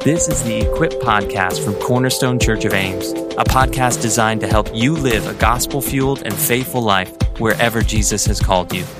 This is the Equip Podcast from Cornerstone Church of Ames, a podcast designed to help you live a gospel-fueled and faithful life wherever Jesus has called you.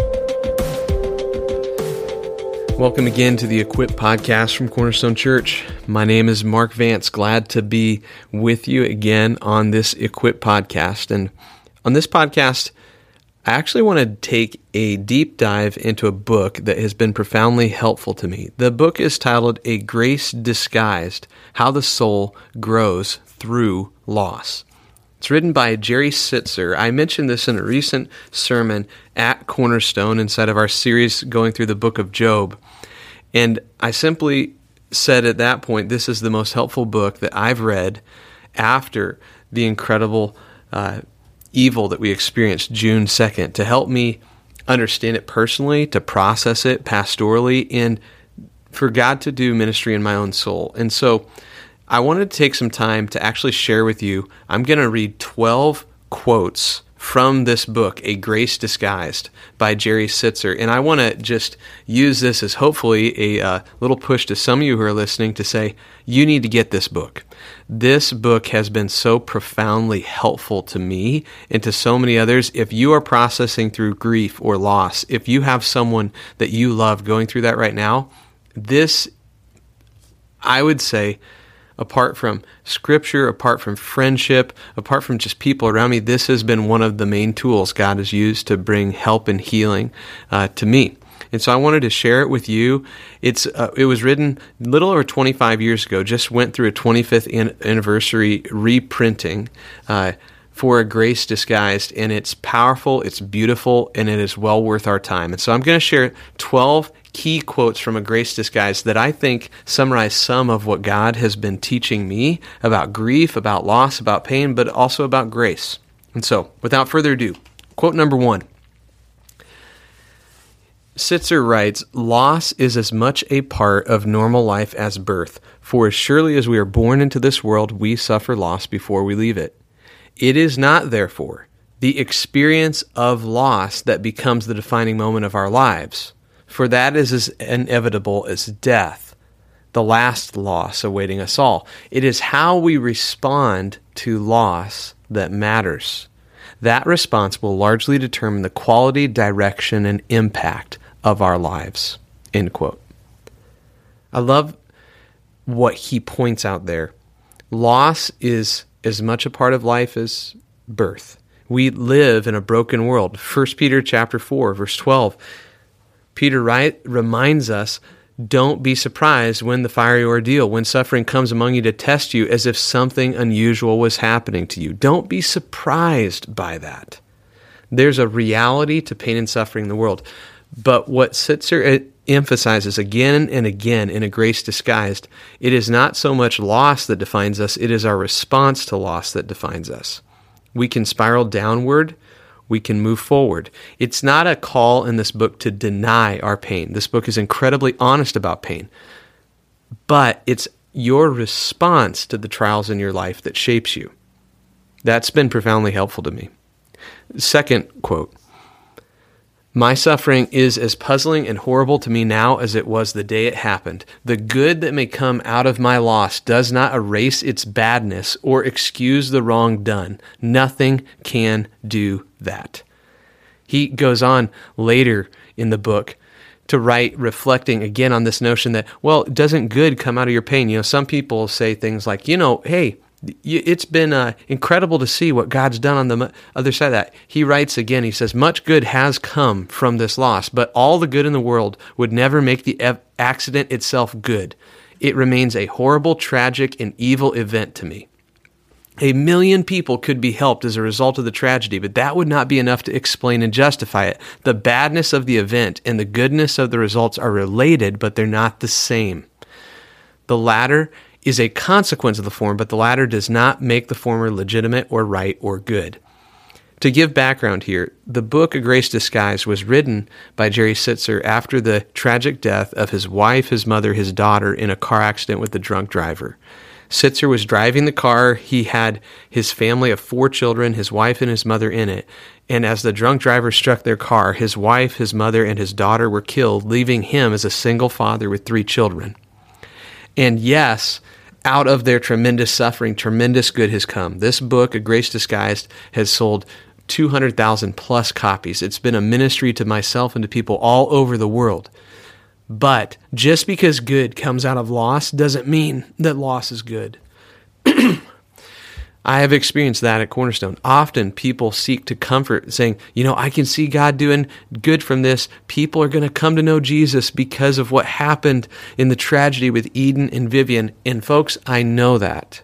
Welcome again to the Equip Podcast from Cornerstone Church. My name is Mark Vance. Glad to be with you again on this Equip Podcast. And on this podcast, I actually want to take a deep dive into a book that has been profoundly helpful to me. The book is titled A Grace Disguised: How the Soul Grows Through Loss. It's written by Jerry Sittser. I mentioned this in a recent sermon at Cornerstone inside of our series going through the book of Job. And I simply said at that point, this is the most helpful book that I've read after the incredible evil that we experienced June 2nd, to help me understand it personally, to process it pastorally, and for God to do ministry in my own soul. And so I wanted to take some time to actually share with you. I'm going to read 12 quotes from this book, A Grace Disguised by Jerry Sittser. And I want to just use this as hopefully a little push to some of you who are listening to say, you need to get this book. This book has been so profoundly helpful to me and to so many others. If you are processing through grief or loss, if you have someone that you love going through that right now, this, I would say, apart from Scripture, apart from friendship, apart from just people around me, this has been one of the main tools God has used to bring help and healing to me. And so I wanted to share it with you. It was written a little over 25 years ago, just went through a 25th anniversary reprinting for A Grace Disguised, and it's powerful, it's beautiful, and it is well worth our time. And so I'm going to share 12 key quotes from A Grace Disguised that I think summarize some of what God has been teaching me about grief, about loss, about pain, but also about grace. And so, without further ado, quote number 1. Sittser writes, "Loss is as much a part of normal life as birth, for as surely as we are born into this world, we suffer loss before we leave it. It is not, therefore, the experience of loss that becomes the defining moment of our lives, for that is as inevitable as death, the last loss awaiting us all. It is how we respond to loss that matters. That response will largely determine the quality, direction, and impact of our lives." End quote. I love what he points out there. Loss is as much a part of life as birth. We live in a broken world. 1 Peter chapter 4, verse 12. Peter reminds us, don't be surprised when the fiery ordeal, when suffering comes among you to test you as if something unusual was happening to you. Don't be surprised by that. There's a reality to pain and suffering in the world. But what Sittser emphasizes again and again in A Grace Disguised, it is not so much loss that defines us, it is our response to loss that defines us. We can spiral downward, we can move forward. It's not a call in this book to deny our pain. This book is incredibly honest about pain. But it's your response to the trials in your life that shapes you. That's been profoundly helpful to me. Second quote, "My suffering is as puzzling and horrible to me now as it was the day it happened. The good that may come out of my loss does not erase its badness or excuse the wrong done. Nothing can do that." He goes on later in the book to write, reflecting again on this notion that, well, doesn't good come out of your pain? You know, some people say things like, hey, it's been incredible to see what God's done on the other side of that. He writes again, he says, "Much good has come from this loss, but all the good in the world would never make the accident itself good. It remains a horrible, tragic, and evil event to me. 1 million people could be helped as a result of the tragedy, but that would not be enough to explain and justify it. The badness of the event and the goodness of the results are related, but they're not the same. The latter is a consequence of the former, but the latter does not make the former legitimate or right or good." To give background here, the book A Grace Disguised was written by Jerry Sittser after the tragic death of his wife, his mother, his daughter in a car accident with a drunk driver. Sittser was driving the car. He had his family of 4 children, his wife and his mother in it. And as the drunk driver struck their car, his wife, his mother, and his daughter were killed, leaving him as a single father with 3 children. And yes, out of their tremendous suffering, tremendous good has come. This book, A Grace Disguised, has sold 200,000 plus copies. It's been a ministry to myself and to people all over the world. But just because good comes out of loss doesn't mean that loss is good. I have experienced that at Cornerstone. Often people seek to comfort, saying, I can see God doing good from this. People are going to come to know Jesus because of what happened in the tragedy with Eden and Vivian. And folks, I know that.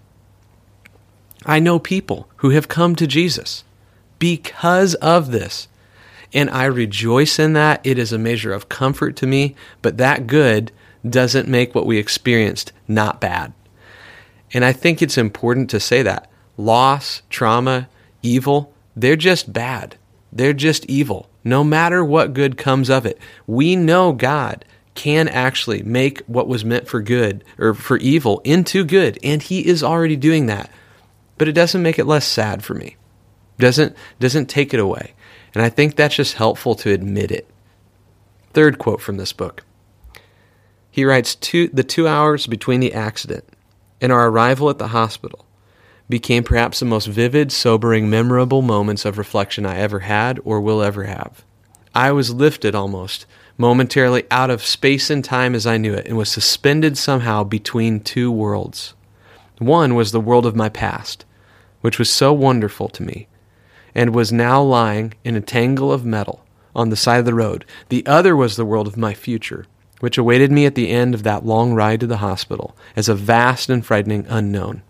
I know people who have come to Jesus because of this. And I rejoice in that. It is a measure of comfort to me, but that good doesn't make what we experienced not bad. And I think it's important to say that. Loss, trauma, evil, they're just bad. They're just evil. No matter what good comes of it, we know God can actually make what was meant for good or for evil into good, and He is already doing that. But it doesn't make it less sad for me. Doesn't take it away. And I think that's just helpful to admit it. Third quote from this book. He writes, the 2 hours between the accident and our arrival at the hospital became perhaps the most vivid, sobering, memorable moments of reflection I ever had or will ever have. I was lifted almost, momentarily out of space and time as I knew it, and was suspended somehow between two worlds. One was the world of my past, which was so wonderful to me, and was now lying in a tangle of metal on the side of the road. The other was the world of my future, which awaited me at the end of that long ride to the hospital as a vast and frightening unknown.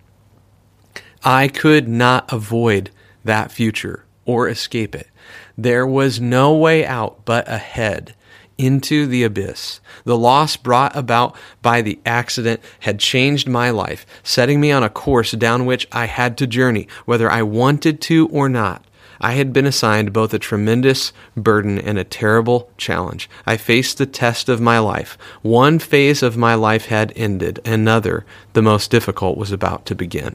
I could not avoid that future or escape it. There was no way out but ahead into the abyss. The loss brought about by the accident had changed my life, setting me on a course down which I had to journey, whether I wanted to or not. I had been assigned both a tremendous burden and a terrible challenge. I faced the test of my life. One phase of my life had ended. Another, the most difficult, was about to begin.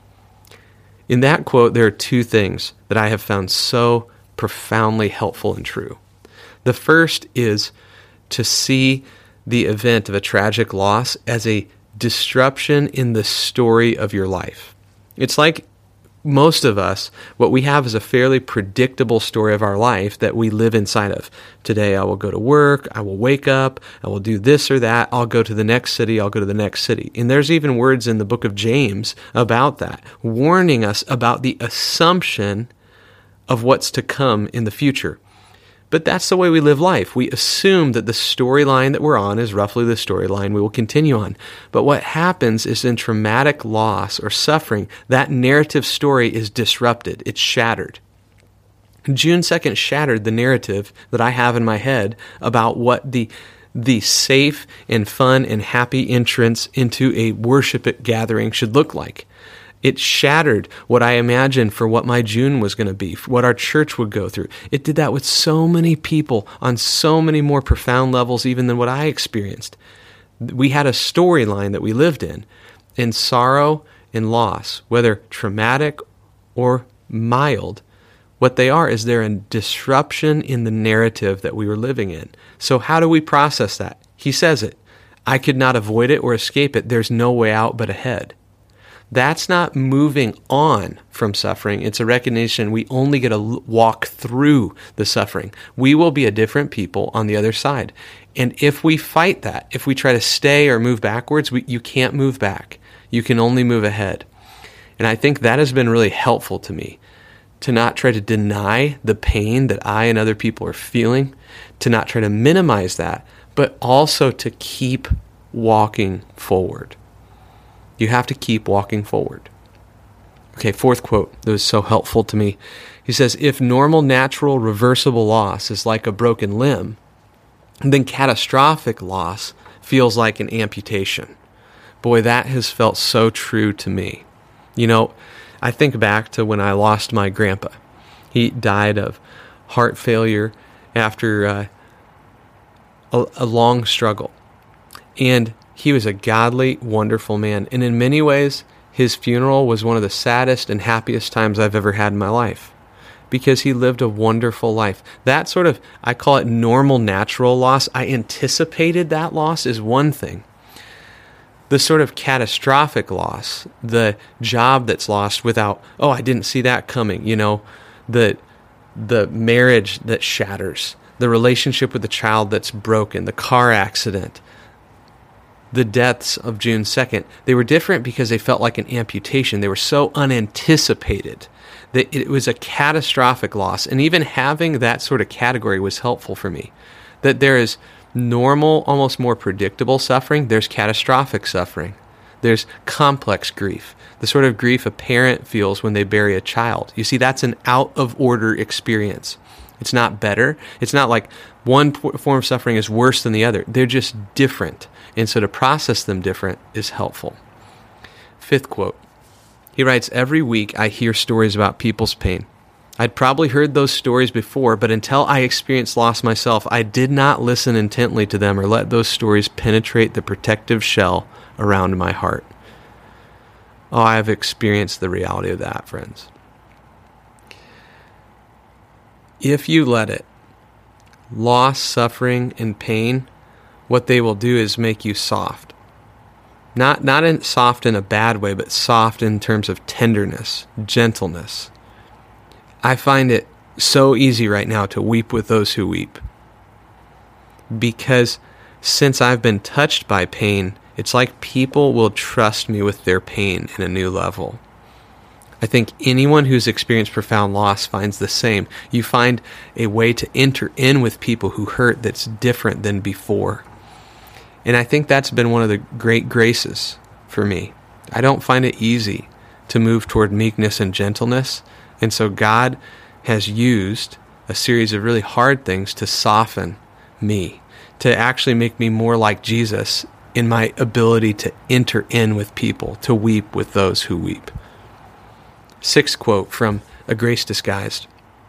In that quote, there are two things that I have found so profoundly helpful and true. The first is to see the event of a tragic loss as a disruption in the story of your life. It's like most of us, what we have is a fairly predictable story of our life that we live inside of. Today I will go to work, I will wake up, I will do this or that, I'll go to the next city, I'll go to the next city. And there's even words in the book of James about that, warning us about the assumption of what's to come in the future. But that's the way we live life. We assume that the storyline that we're on is roughly the storyline we will continue on. But what happens is in traumatic loss or suffering, that narrative story is disrupted. It's shattered. June 2nd shattered the narrative that I have in my head about what the safe and fun and happy entrance into a worship gathering should look like. It shattered what I imagined for what my June was going to be, for what our church would go through. It did that with so many people on so many more profound levels even than what I experienced. We had a storyline that we lived in sorrow and loss, whether traumatic or mild. What they are is they're a disruption in the narrative that we were living in. So how do we process that? He says it. I could not avoid it or escape it. There's no way out but ahead. That's not moving on from suffering. It's a recognition we only get to walk through the suffering. We will be a different people on the other side. And if we fight that, if we try to stay or move backwards, you can't move back. You can only move ahead. And I think that has been really helpful to me, to not try to deny the pain that I and other people are feeling, to not try to minimize that, but also to keep walking forward. You have to keep walking forward. Okay, fourth quote that was so helpful to me. He says, if normal, natural, reversible loss is like a broken limb, then catastrophic loss feels like an amputation. Boy, that has felt so true to me. You know, I think back to when I lost my grandpa. He died of heart failure after a long struggle. And he was a godly, wonderful man. And in many ways, his funeral was one of the saddest and happiest times I've ever had in my life, because he lived a wonderful life. That sort of, I call it normal, natural loss. I anticipated that loss is one thing. The sort of catastrophic loss, the job that's lost without, oh, I didn't see that coming, the marriage that shatters, the relationship with the child that's broken, the car accident, the deaths of June 2nd, they were different because they felt like an amputation. They were so unanticipated that it was a catastrophic loss. And even having that sort of category was helpful for me. That there is normal, almost more predictable suffering. There's catastrophic suffering. There's complex grief, the sort of grief a parent feels when they bury a child. You see, that's an out-of-order experience. It's not better. It's not like one form of suffering is worse than the other. They're just different. And so to process them different is helpful. Fifth quote. He writes, "Every week I hear stories about people's pain. I'd probably heard those stories before, but until I experienced loss myself, I did not listen intently to them or let those stories penetrate the protective shell around my heart." Oh, I have experienced the reality of that, friends. If you let it, loss, suffering, and pain, what they will do is make you soft. Not soft in a bad way, but soft in terms of tenderness, gentleness. I find it so easy right now to weep with those who weep. Because since I've been touched by pain, it's like people will trust me with their pain in a new level. I think anyone who's experienced profound loss finds the same. You find a way to enter in with people who hurt that's different than before. And I think that's been one of the great graces for me. I don't find it easy to move toward meekness and gentleness. And so God has used a series of really hard things to soften me, to actually make me more like Jesus in my ability to enter in with people, to weep with those who weep. Sixth quote from A Grace Disguised.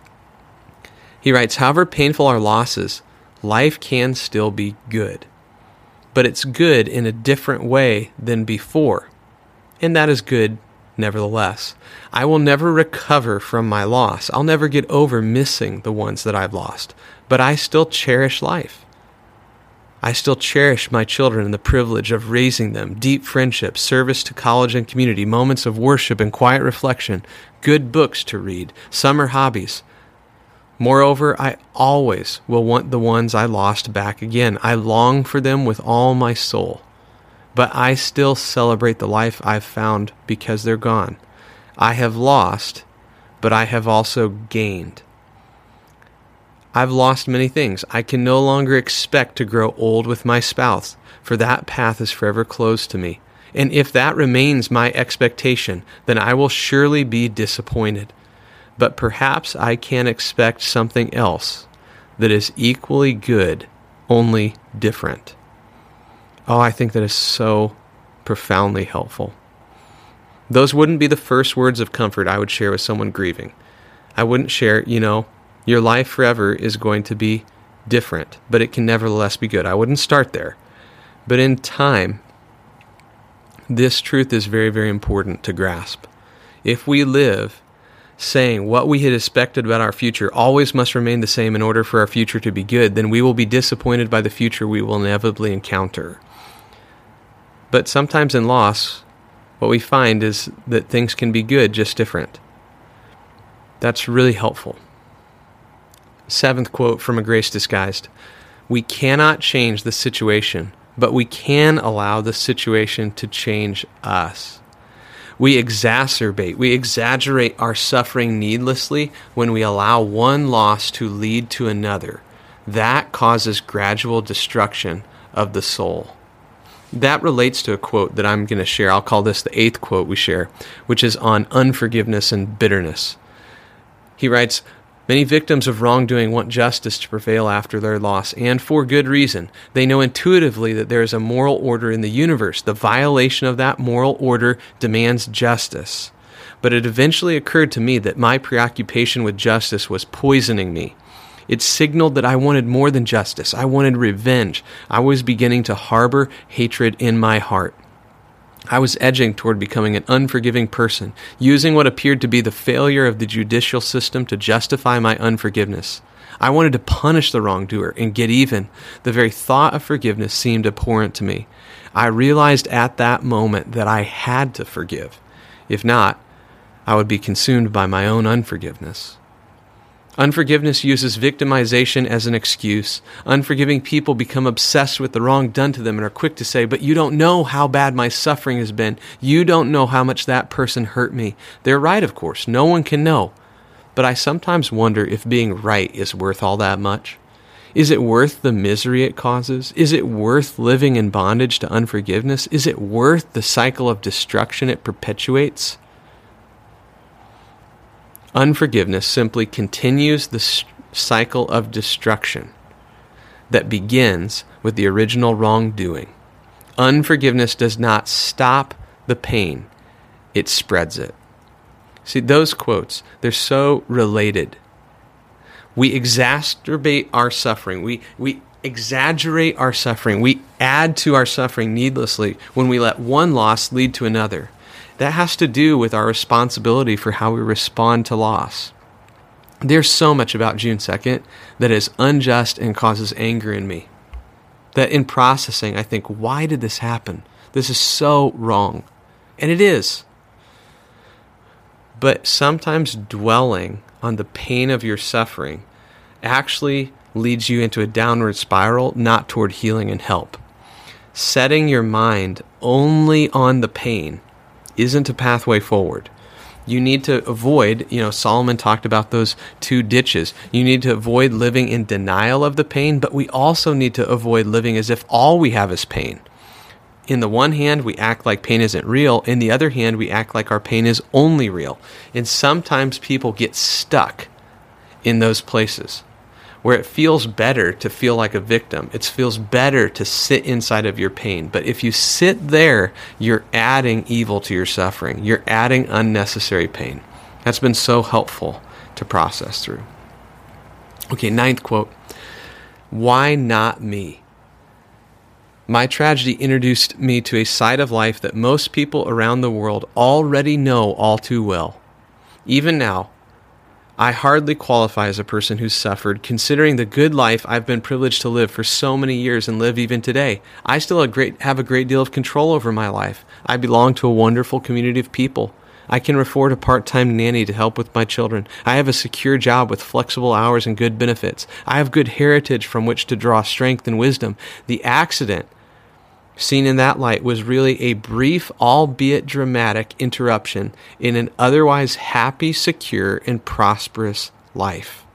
He writes, "However painful our losses, life can still be good. But it's good in a different way than before. And that is good nevertheless. I will never recover from my loss. I'll never get over missing the ones that I've lost. But I still cherish life. I still cherish my children and the privilege of raising them, deep friendships, service to college and community, moments of worship and quiet reflection, good books to read, summer hobbies. Moreover, I always will want the ones I lost back again. I long for them with all my soul. But I still celebrate the life I've found because they're gone. I have lost, but I have also gained. I've lost many things. I can no longer expect to grow old with my spouse, for that path is forever closed to me. And if that remains my expectation, then I will surely be disappointed. But perhaps I can expect something else that is equally good, only different." Oh, I think that is so profoundly helpful. Those wouldn't be the first words of comfort I would share with someone grieving. I wouldn't share, your life forever is going to be different, but it can nevertheless be good. I wouldn't start there. But in time, this truth is very, very important to grasp. If we live saying what we had expected about our future always must remain the same in order for our future to be good, then we will be disappointed by the future we will inevitably encounter. But sometimes in loss, what we find is that things can be good, just different. That's really helpful. Seventh quote from A Grace Disguised. "We cannot change the situation, but we can allow the situation to change us." We exacerbate, we exaggerate our suffering needlessly when we allow one loss to lead to another. That causes gradual destruction of the soul. That relates to a quote that I'm going to share. I'll call this the eighth quote we share, which is on unforgiveness and bitterness. He writes, "Many victims of wrongdoing want justice to prevail after their loss, and for good reason. They know intuitively that there is a moral order in the universe. The violation of that moral order demands justice. But it eventually occurred to me that my preoccupation with justice was poisoning me. It signaled that I wanted more than justice. I wanted revenge. I was beginning to harbor hatred in my heart. I was edging toward becoming an unforgiving person, using what appeared to be the failure of the judicial system to justify my unforgiveness. I wanted to punish the wrongdoer and get even. The very thought of forgiveness seemed abhorrent to me. I realized at that moment that I had to forgive. If not, I would be consumed by my own unforgiveness. Unforgiveness uses victimization as an excuse. Unforgiving people become obsessed with the wrong done to them and are quick to say, "But you don't know how bad my suffering has been. You don't know how much that person hurt me." They're right, of course. No one can know. But I sometimes wonder if being right is worth all that much. Is it worth the misery it causes? Is it worth living in bondage to unforgiveness? Is it worth the cycle of destruction it perpetuates? Unforgiveness simply continues the cycle of destruction that begins with the original wrongdoing. Unforgiveness does not stop the pain, it spreads it. See, those quotes, they're so related. We exacerbate our suffering. We exaggerate our suffering. We add to our suffering needlessly when we let one loss lead to another. That has to do with our responsibility for how we respond to loss. There's so much about June 2nd that is unjust and causes anger in me. That in processing, I think, why did this happen? This is so wrong. And it is. But sometimes dwelling on the pain of your suffering actually leads you into a downward spiral, not toward healing and help. Setting your mind only on the pain isn't a pathway forward. You need to avoid, Solomon talked about those two ditches. You need to avoid living in denial of the pain, but we also need to avoid living as if all we have is pain. In the one hand, we act like pain isn't real. In the other hand, we act like our pain is only real. And sometimes people get stuck in those places where it feels better to feel like a victim. It feels better to sit inside of your pain. But if you sit there, you're adding evil to your suffering. You're adding unnecessary pain. That's been so helpful to process through. Okay, 9th quote. Why not me? My tragedy introduced me to a side of life that most people around the world already know all too well. Even now, I hardly qualify as a person who's suffered, considering the good life I've been privileged to live for so many years and live even today. I still have a great deal of control over my life. I belong to a wonderful community of people. I can afford a part-time nanny to help with my children. I have a secure job with flexible hours and good benefits. I have good heritage from which to draw strength and wisdom. The accident, seen in that light, was really a brief, albeit dramatic, interruption in an otherwise happy, secure, and prosperous life.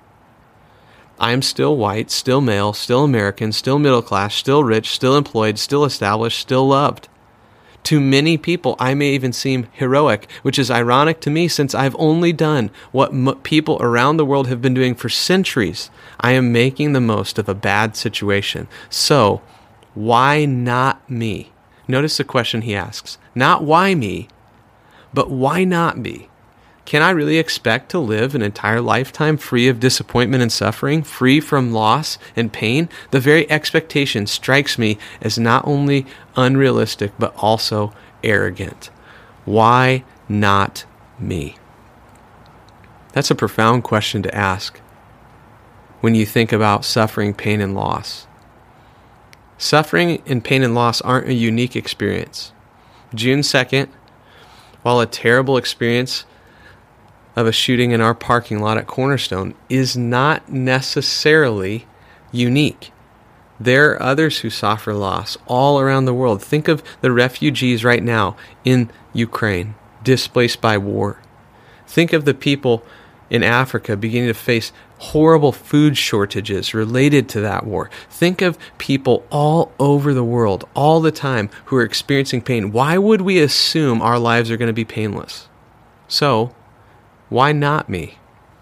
I am still white, still male, still American, still middle class, still rich, still employed, still established, still loved. To many people, I may even seem heroic, which is ironic to me since I've only done what people around the world have been doing for centuries. I am making the most of a bad situation. So, why not me? Notice the question he asks. Not why me, but why not me? Can I really expect to live an entire lifetime free of disappointment and suffering, free from loss and pain? The very expectation strikes me as not only unrealistic, but also arrogant. Why not me? That's a profound question to ask when you think about suffering, pain, and loss. Suffering and pain and loss aren't a unique experience. June 2nd, while a terrible experience of a shooting in our parking lot at Cornerstone, is not necessarily unique. There are others who suffer loss all around the world. Think of the refugees right now in Ukraine, displaced by war. Think of the people in Africa beginning to face horrible food shortages related to that war. Think of people all over the world, all the time, who are experiencing pain. Why would we assume our lives are going to be painless? So, why not me?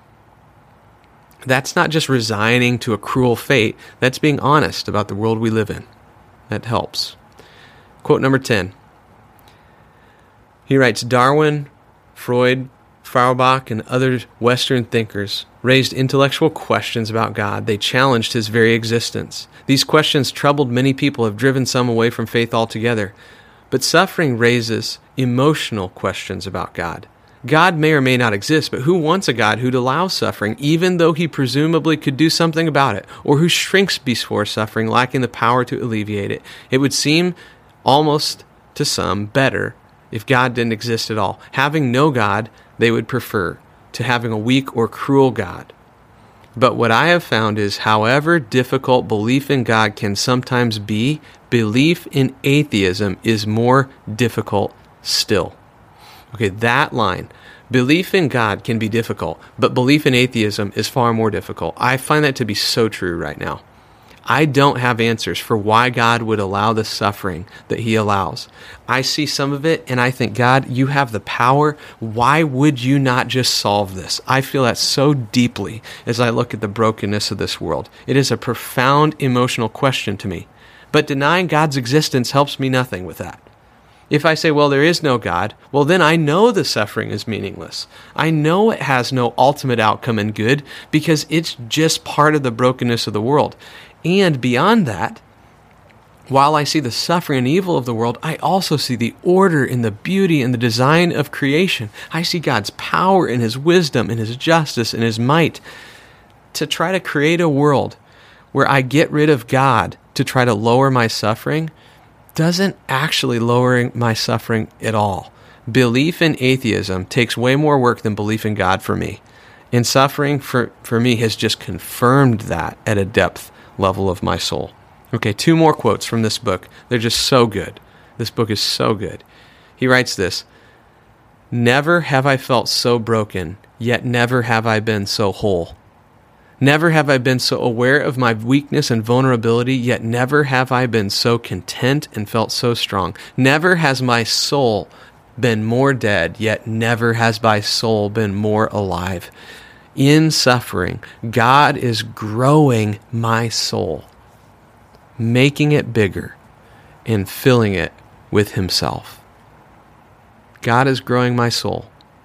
That's not just resigning to a cruel fate. That's being honest about the world we live in. That helps. Quote number 10. He writes, Darwin, Freud, Feuerbach, and other Western thinkers raised intellectual questions about God. They challenged his very existence. These questions troubled many people, have driven some away from faith altogether. But suffering raises emotional questions about God. God may or may not exist, but who wants a God who'd allow suffering even though he presumably could do something about it, or who shrinks before suffering, lacking the power to alleviate it? It would seem almost to some better if God didn't exist at all. Having no God, they would prefer to having a weak or cruel God. But what I have found is, however difficult belief in God can sometimes be, belief in atheism is more difficult still. Okay, that line. Belief in God can be difficult, but belief in atheism is far more difficult. I find that to be so true right now. I don't have answers for why God would allow the suffering that he allows. I see some of it and I think, God, you have the power. Why would you not just solve this? I feel that so deeply as I look at the brokenness of this world. It is a profound emotional question to me. But denying God's existence helps me nothing with that. If I say, well, there is no God, well, then I know the suffering is meaningless. I know it has no ultimate outcome and good because it's just part of the brokenness of the world. And beyond that, while I see the suffering and evil of the world, I also see the order and the beauty and the design of creation. I see God's power and his wisdom and his justice and his might to try to create a world where I get rid of God to try to lower my suffering doesn't actually lower my suffering at all. Belief in atheism takes way more work than belief in God for me. And suffering for me has just confirmed that at a depth level of my soul. Okay, 2 more quotes from this book. They're just so good. This book is so good. He writes this: "Never have I felt so broken, yet never have I been so whole. Never have I been so aware of my weakness and vulnerability, yet never have I been so content and felt so strong. Never has my soul been more dead, yet never has my soul been more alive." In suffering, God is growing my soul, making it bigger and filling it with himself. God is growing my soul.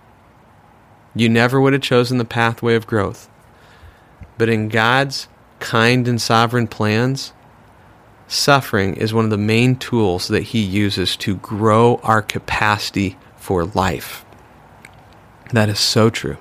You never would have chosen the pathway of growth. But in God's kind and sovereign plans, suffering is one of the main tools that he uses to grow our capacity for life. That is so true.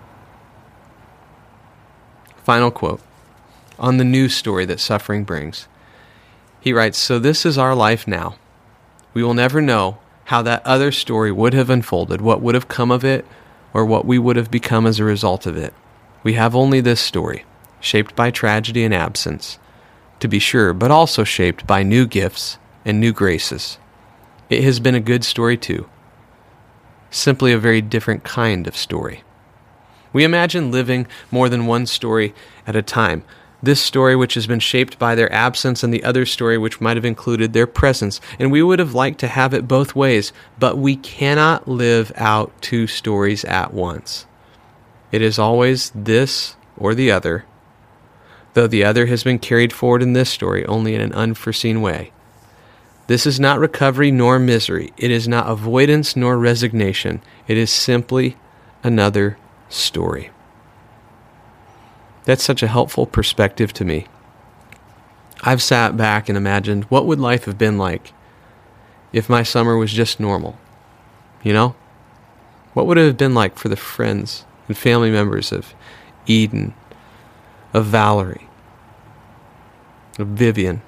Final quote on the news story that suffering brings. He writes, "So this is our life now. We will never know how that other story would have unfolded, what would have come of it, or what we would have become as a result of it. We have only this story, shaped by tragedy and absence, to be sure, but also shaped by new gifts and new graces. It has been a good story too, simply a very different kind of story. We imagine living more than one story at a time. This story which has been shaped by their absence and the other story which might have included their presence. And we would have liked to have it both ways, but we cannot live out 2 stories at once. It is always this or the other, though the other has been carried forward in this story only in an unforeseen way. This is not recovery nor misery. It is not avoidance nor resignation. It is simply another story." That's such a helpful perspective to me. I've sat back and imagined, what would life have been like if my summer was just normal? You know? What would it have been like for the friends and family members of Eden, of Valerie, of Vivian?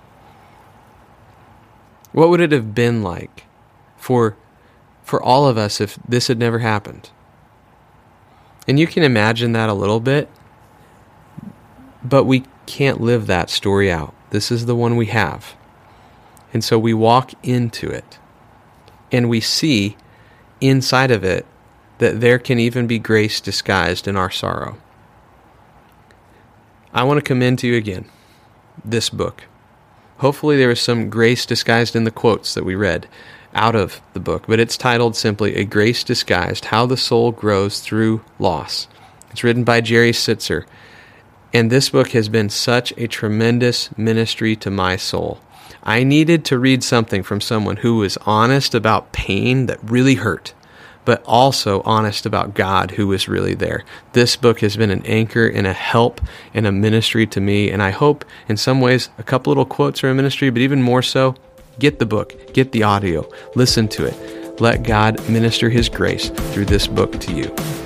What would it have been like for all of us if this had never happened? And you can imagine that a little bit, but we can't live that story out. This is the one we have. And so we walk into it, and we see inside of it that there can even be grace disguised in our sorrow. I want to commend to you again this book. Hopefully there is some grace disguised in the quotes that we read out of the book, but it's titled simply A Grace Disguised, How the Soul Grows Through Loss. It's written by Jerry Sitzer, and this book has been such a tremendous ministry to my soul. I needed to read something from someone who was honest about pain that really hurt, but also honest about God who was really there. This book has been an anchor and a help and a ministry to me, and I hope in some ways a couple little quotes are a ministry, but even more so, get the book, get the audio, listen to it. Let God minister His grace through this book to you.